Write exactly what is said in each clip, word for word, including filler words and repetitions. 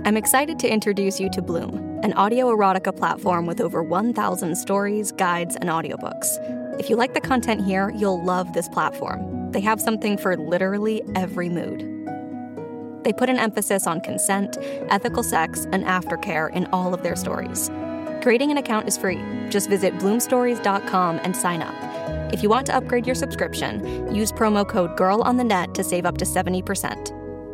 I'm excited to introduce you to Bloom, an audio erotica platform with over one thousand stories, guides, and audiobooks. If you like the content here, you'll love this platform. They have something for literally every mood. They put an emphasis on consent, ethical sex, and aftercare in all of their stories. Creating an account is free. Just visit bloom stories dot com and sign up. If you want to upgrade your subscription, use promo code GIRLONTHENET to save up to seventy percent.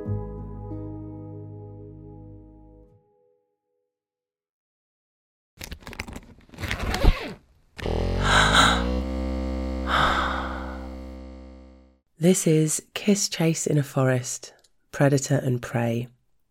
This is Kiss Chase in a Forest, Predator and Prey.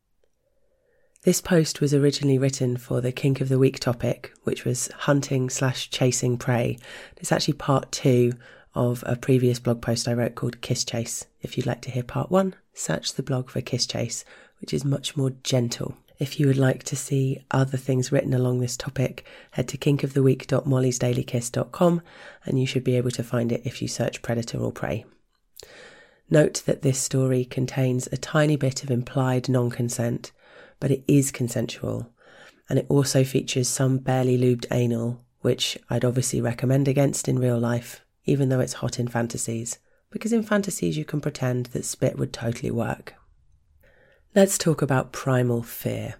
This post was originally written for the Kink of the Week topic, which was hunting slash chasing prey. It's actually part two of a previous blog post I wrote called Kiss Chase. If you'd like to hear part one, search the blog for Kiss Chase, which is much more gentle. If you would like to see other things written along this topic, head to kink of the week dot mollys daily kiss dot com and you should be able to find it if you search Predator or Prey. Note that this story contains a tiny bit of implied non-consent, but it is consensual, and it also features some barely lubed anal, which I'd obviously recommend against in real life, even though it's hot in fantasies, because in fantasies you can pretend that spit would totally work. Let's talk about primal fear.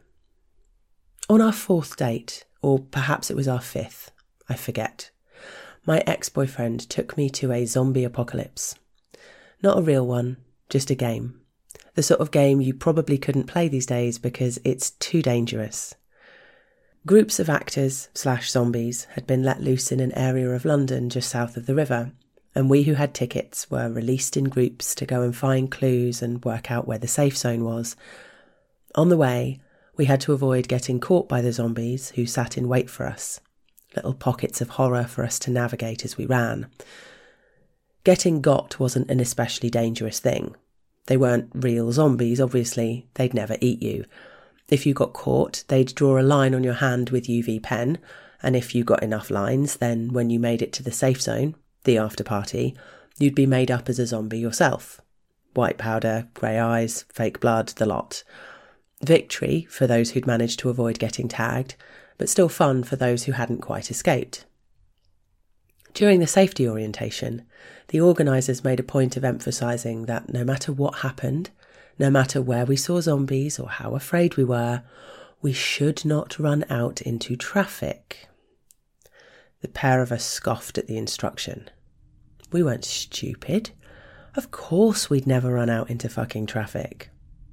On our fourth date, or perhaps it was our fifth, I forget, my ex-boyfriend took me to a zombie apocalypse. Not a real one, just a game. The sort of game you probably couldn't play these days because it's too dangerous. Groups of actors slash zombies had been let loose in an area of London just south of the river, and we who had tickets were released in groups to go and find clues and work out where the safe zone was. On the way, we had to avoid getting caught by the zombies who sat in wait for us. Little pockets of horror for us to navigate as we ran. Getting got wasn't an especially dangerous thing. They weren't real zombies, obviously. They'd never eat you. If you got caught, they'd draw a line on your hand with U V pen, and if you got enough lines, then when you made it to the safe zone, the after party, you'd be made up as a zombie yourself. White powder, grey eyes, fake blood, the lot. Victory for those who'd managed to avoid getting tagged, but still fun for those who hadn't quite escaped. During the safety orientation, the organisers made a point of emphasising that no matter what happened, no matter where we saw zombies or how afraid we were, we should not run out into traffic. The pair of us scoffed at the instruction. We weren't stupid. Of course we'd never run out into fucking traffic.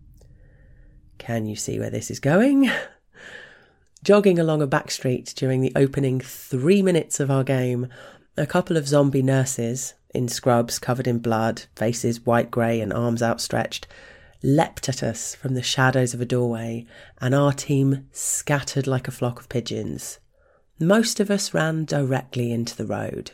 Can you see where this is going? Jogging along a back street during the opening three minutes of our game, a couple of zombie nurses, in scrubs covered in blood, faces white-grey and arms outstretched, leapt at us from the shadows of a doorway, and our team scattered like a flock of pigeons. Most of us ran directly into the road.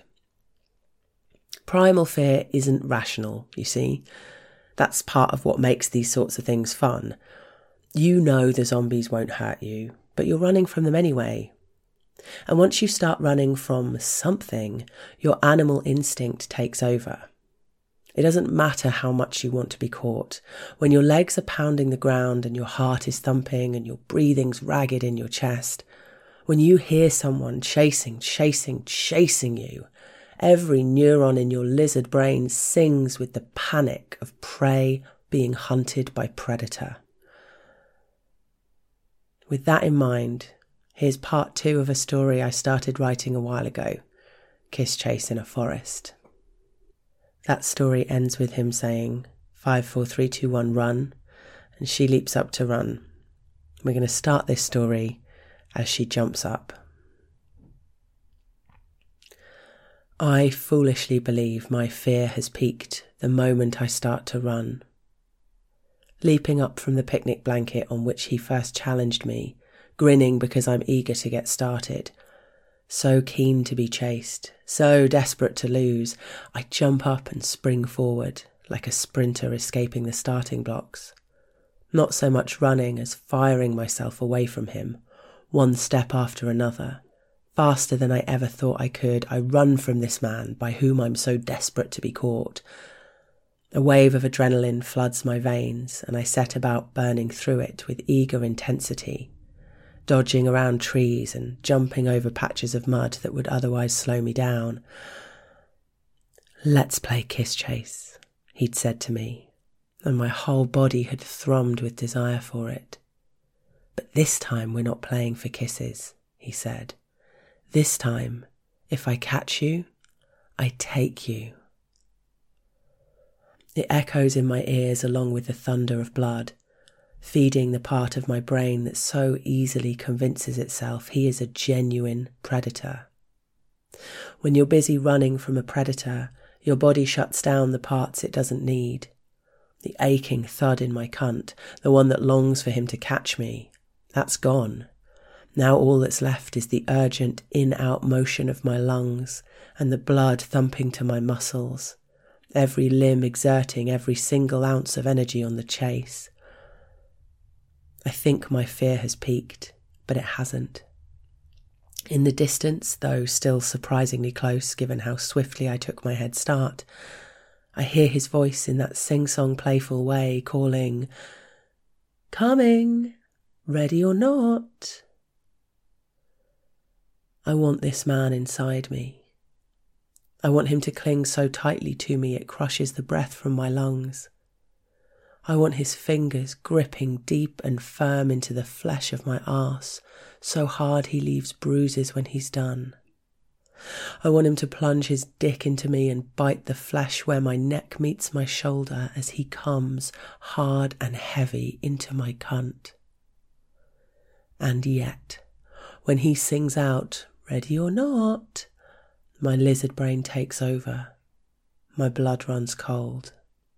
Primal fear isn't rational, you see. That's part of what makes these sorts of things fun. You know the zombies won't hurt you, but you're running from them anyway. And once you start running from something, your animal instinct takes over. It doesn't matter how much you want to be caught. When your legs are pounding the ground and your heart is thumping and your breathing's ragged in your chest, when you hear someone chasing, chasing, chasing you, every neuron in your lizard brain sings with the panic of prey being hunted by predator. With that in mind, here's part two of a story I started writing a while ago, Kiss Chase in a Forest. That story ends with him saying, five, four, three, two, one, run, and she leaps up to run. We're going to start this story as she jumps up. I foolishly believe my fear has peaked the moment I start to run. Leaping up from the picnic blanket on which he first challenged me, grinning because I'm eager to get started. So keen to be chased, so desperate to lose, I jump up and spring forward, like a sprinter escaping the starting blocks. Not so much running as firing myself away from him, one step after another. Faster than I ever thought I could, I run from this man by whom I'm so desperate to be caught. A wave of adrenaline floods my veins, and I set about burning through it with eager intensity, dodging around trees and jumping over patches of mud that would otherwise slow me down. "Let's play kiss chase," he'd said to me, and my whole body had thrummed with desire for it. "But this time we're not playing for kisses," he said. "This time, if I catch you, I take you." It echoes in my ears along with the thunder of blood, feeding the part of my brain that so easily convinces itself he is a genuine predator. When you're busy running from a predator, your body shuts down the parts it doesn't need. The aching thud in my cunt, the one that longs for him to catch me, that's gone. Now all that's left is the urgent in-out motion of my lungs and the blood thumping to my muscles, every limb exerting every single ounce of energy on the chase. I think my fear has peaked, but it hasn't. In the distance, though still surprisingly close given how swiftly I took my head start, I hear his voice in that sing-song playful way calling, "Coming, ready or not." I want this man inside me. I want him to cling so tightly to me it crushes the breath from my lungs. I want his fingers gripping deep and firm into the flesh of my arse, so hard he leaves bruises when he's done. I want him to plunge his dick into me and bite the flesh where my neck meets my shoulder as he comes hard and heavy into my cunt. And yet, when he sings out, "Ready or not," my lizard brain takes over. My blood runs cold.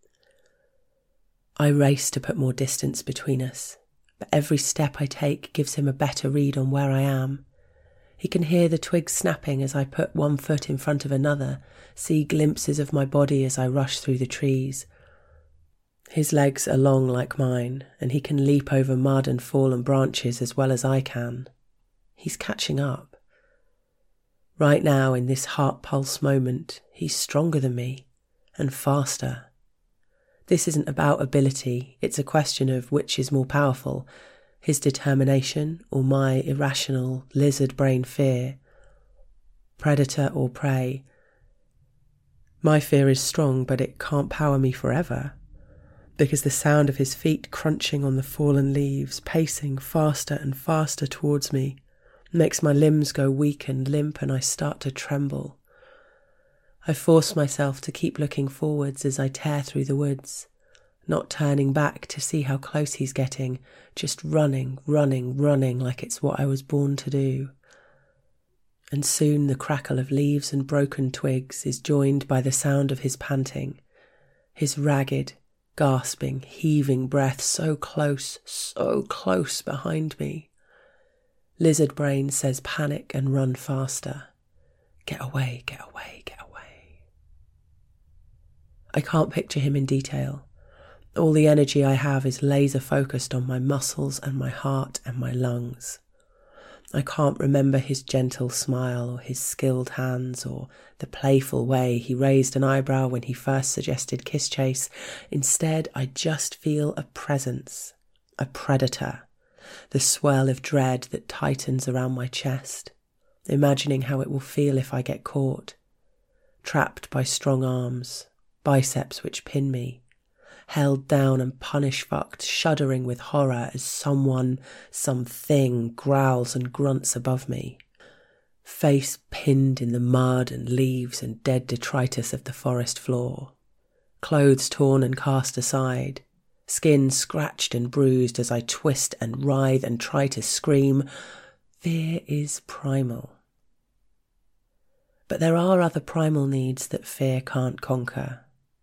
I race to put more distance between us, but every step I take gives him a better read on where I am. He can hear the twigs snapping as I put one foot in front of another, see glimpses of my body as I rush through the trees. His legs are long like mine, and he can leap over mud and fallen branches as well as I can. He's catching up. Right now, in this heart-pulse moment, he's stronger than me, and faster. This isn't about ability, it's a question of which is more powerful, his determination or my irrational lizard brain fear. Predator or prey. My fear is strong, but it can't power me forever, because the sound of his feet crunching on the fallen leaves, pacing faster and faster towards me, makes my limbs go weak and limp and I start to tremble. I force myself to keep looking forwards as I tear through the woods, not turning back to see how close he's getting, just running, running, running like it's what I was born to do. And soon the crackle of leaves and broken twigs is joined by the sound of his panting, his ragged, gasping, heaving breath so close, so close behind me. Lizard brain says panic and run faster. Get away, get away, get away. I can't picture him in detail. All the energy I have is laser focused on my muscles and my heart and my lungs. I can't remember his gentle smile or his skilled hands or the playful way he raised an eyebrow when he first suggested kiss chase. Instead, I just feel a presence, a predator, the swirl of dread that tightens around my chest, imagining how it will feel if I get caught, trapped by strong arms, biceps which pin me, held down and punish-fucked, shuddering with horror as someone, something growls and grunts above me. Face pinned in the mud and leaves and dead detritus of the forest floor. Clothes torn and cast aside. Skin scratched and bruised as I twist and writhe and try to scream. Fear is primal. But there are other primal needs that fear can't conquer.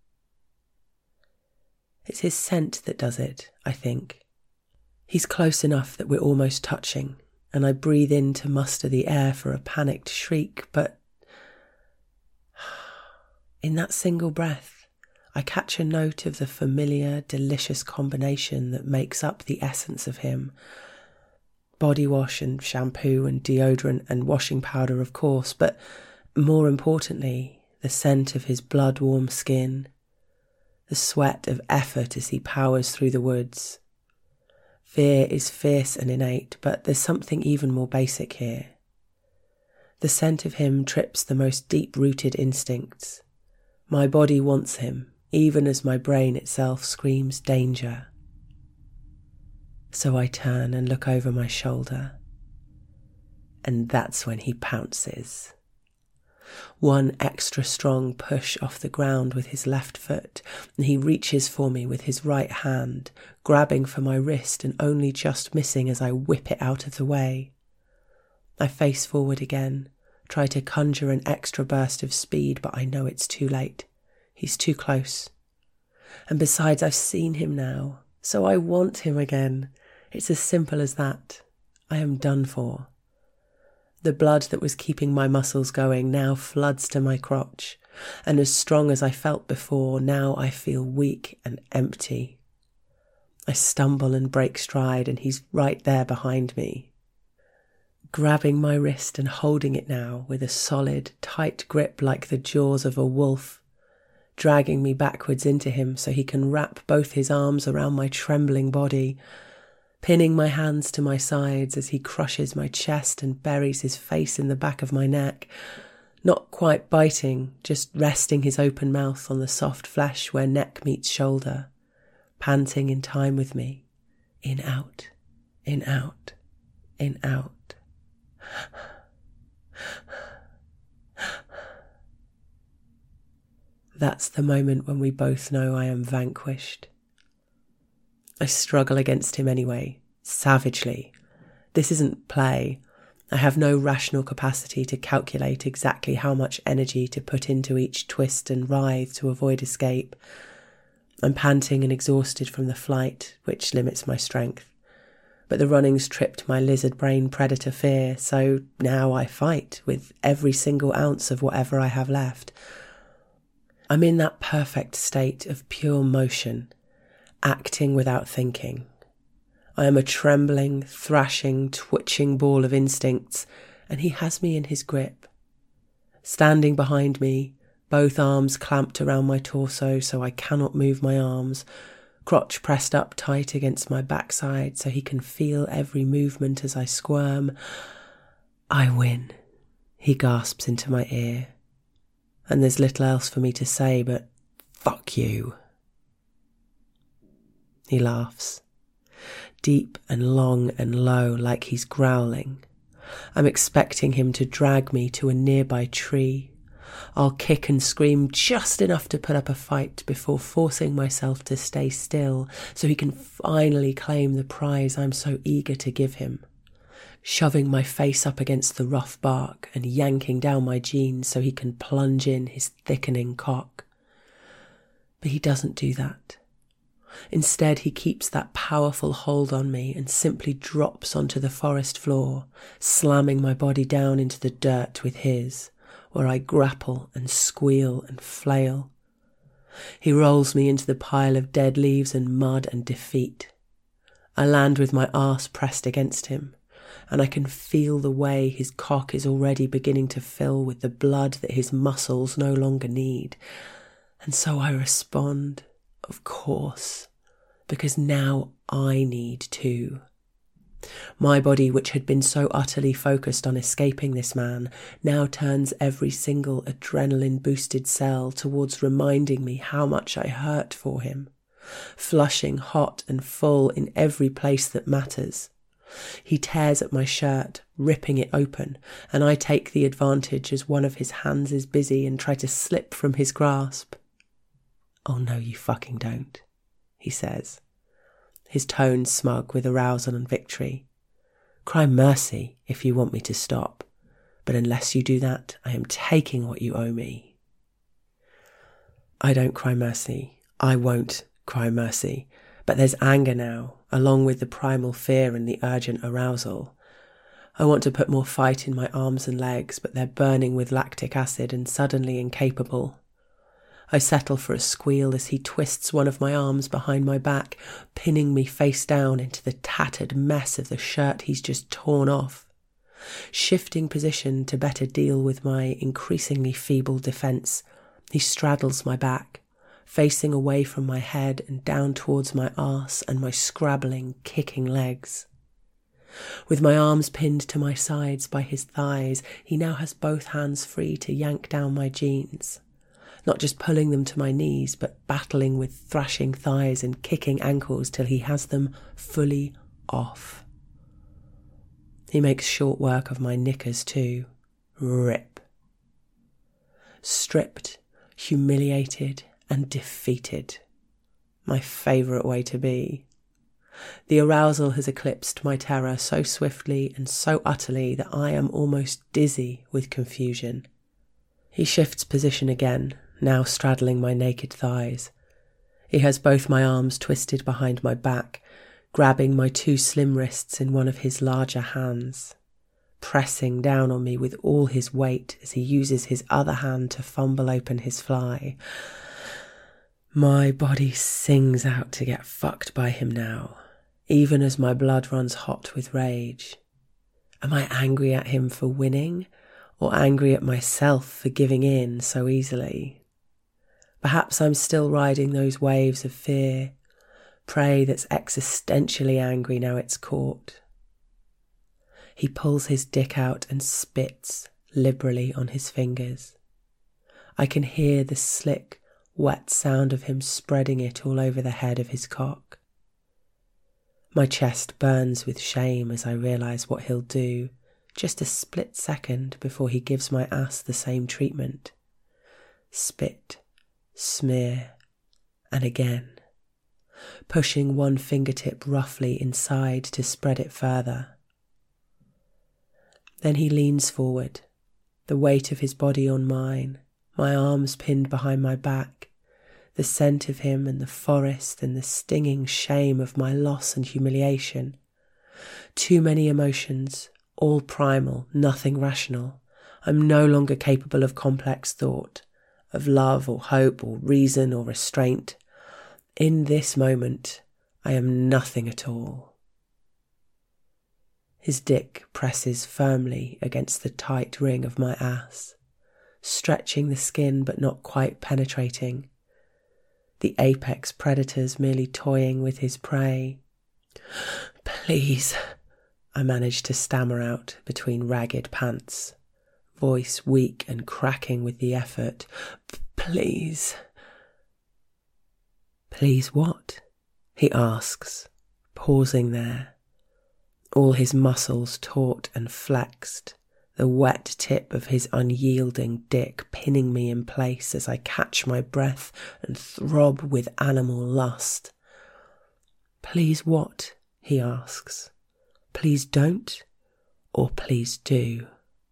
It's his scent that does it, I think. He's close enough that we're almost touching, and I breathe in to muster the air for a panicked shriek, but in that single breath, I catch a note of the familiar, delicious combination that makes up the essence of him. Body wash and shampoo and deodorant and washing powder, of course, but more importantly, the scent of his blood-warm skin, the sweat of effort as he powers through the woods. Fear is fierce and innate, but there's something even more basic here. The scent of him trips the most deep-rooted instincts. My body wants him, even as my brain itself screams danger. So I turn and look over my shoulder, and that's when he pounces. One extra strong push off the ground with his left foot, and he reaches for me with his right hand, grabbing for my wrist and only just missing as I whip it out of the way. I face forward again, try to conjure an extra burst of speed, but I know it's too late. He's too close. And besides, I've seen him now, so I want him again. It's as simple as that. I am done for. The blood that was keeping my muscles going now floods to my crotch, and as strong as I felt before, now I feel weak and empty. I stumble and break stride, and he's right there behind me, grabbing my wrist and holding it now with a solid, tight grip like the jaws of a wolf, dragging me backwards into him so he can wrap both his arms around my trembling body, pinning my hands to my sides as he crushes my chest and buries his face in the back of my neck, not quite biting, just resting his open mouth on the soft flesh where neck meets shoulder, panting in time with me, in out, in out, in out. That's the moment when we both know I am vanquished. I struggle against him anyway, savagely. This isn't play. I have no rational capacity to calculate exactly how much energy to put into each twist and writhe to avoid escape. I'm panting and exhausted from the flight, which limits my strength. But the running's tripped my lizard brain predator fear, so now I fight with every single ounce of whatever I have left. I'm in that perfect state of pure motion, acting without thinking. I am a trembling, thrashing, twitching ball of instincts, and he has me in his grip. Standing behind me, both arms clamped around my torso so I cannot move my arms, crotch pressed up tight against my backside so he can feel every movement as I squirm. I win, he gasps into my ear. And there's little else for me to say but, fuck you. He laughs, deep and long and low like he's growling. I'm expecting him to drag me to a nearby tree. I'll kick and scream just enough to put up a fight before forcing myself to stay still so he can finally claim the prize I'm so eager to give him. Shoving my face up against the rough bark and yanking down my jeans so he can plunge in his thickening cock. But he doesn't do that. Instead, he keeps that powerful hold on me and simply drops onto the forest floor, slamming my body down into the dirt with his, where I grapple and squeal and flail. He rolls me into the pile of dead leaves and mud and defeat. I land with my arse pressed against him, and I can feel the way his cock is already beginning to fill with the blood that his muscles no longer need. And so I respond, of course, because now I need to. My body, which had been so utterly focused on escaping this man, now turns every single adrenaline-boosted cell towards reminding me how much I hurt for him, flushing hot and full in every place that matters. He tears at my shirt, ripping it open, and I take the advantage as one of his hands is busy and try to slip from his grasp. "Oh no, you fucking don't," he says, his tone smug with arousal and victory. "Cry mercy if you want me to stop, but unless you do that, I am taking what you owe me." I don't cry mercy. I won't cry mercy. But there's anger now, along with the primal fear and the urgent arousal. I want to put more fight in my arms and legs, but they're burning with lactic acid and suddenly incapable. I settle for a squeal as he twists one of my arms behind my back, pinning me face down into the tattered mess of the shirt he's just torn off. Shifting position to better deal with my increasingly feeble defence, he straddles my back, facing away from my head and down towards my arse and my scrabbling, kicking legs. With my arms pinned to my sides by his thighs, he now has both hands free to yank down my jeans, not just pulling them to my knees, but battling with thrashing thighs and kicking ankles till he has them fully off. He makes short work of my knickers too. Rip. Stripped, humiliated and defeated. My favourite way to be. The arousal has eclipsed my terror so swiftly and so utterly that I am almost dizzy with confusion. He shifts position again, now straddling my naked thighs. He has both my arms twisted behind my back, grabbing my two slim wrists in one of his larger hands, pressing down on me with all his weight as he uses his other hand to fumble open his fly. My body sings out to get fucked by him now, even as my blood runs hot with rage. Am I angry at him for winning, or angry at myself for giving in so easily? Perhaps I'm still riding those waves of fear, prey that's existentially angry now it's caught. He pulls his dick out and spits liberally on his fingers. I can hear the slick, wet sound of him spreading it all over the head of his cock. My chest burns with shame as I realise what he'll do just a split second before he gives my ass the same treatment. Spit, smear, and again, pushing one fingertip roughly inside to spread it further. Then he leans forward, the weight of his body on mine, my arms pinned behind my back, the scent of him and the forest and the stinging shame of my loss and humiliation. Too many emotions, all primal, nothing rational. I'm no longer capable of complex thought, of love or hope or reason or restraint. In this moment, I am nothing at all. His dick presses firmly against the tight ring of my ass, stretching the skin but not quite penetrating. The apex predator's merely toying with his prey. Please, I managed to stammer out between ragged pants, voice weak and cracking with the effort. Please. Please what? He asks, pausing there, all his muscles taut and flexed, the wet tip of his unyielding dick pinning me in place as I catch my breath and throb with animal lust. Please what? He asks. Please don't, or please do.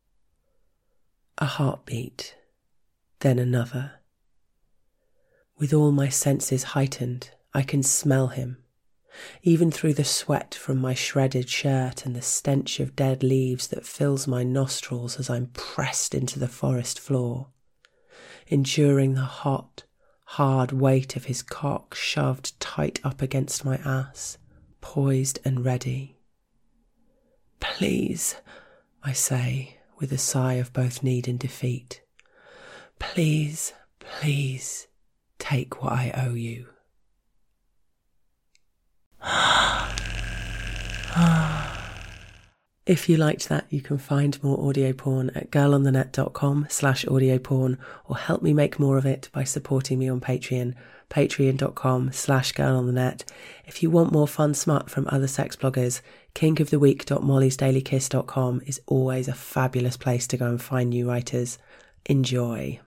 A heartbeat, then another. With all my senses heightened, I can smell him, even through the sweat from my shredded shirt and the stench of dead leaves that fills my nostrils as I'm pressed into the forest floor, enduring the hot, hard weight of his cock shoved tight up against my ass, poised and ready. Please, I say, with a sigh of both need and defeat. Please, please, take what I owe you. If you liked that, you can find more audio porn at girlonthenet.com slash audio porn, or help me make more of it by supporting me on Patreon, patreon.com slash girlonthenet. If you want more fun smut from other sex bloggers, kinkoftheweek dot mollys daily kiss dot com is always a fabulous place to go and find new writers. Enjoy.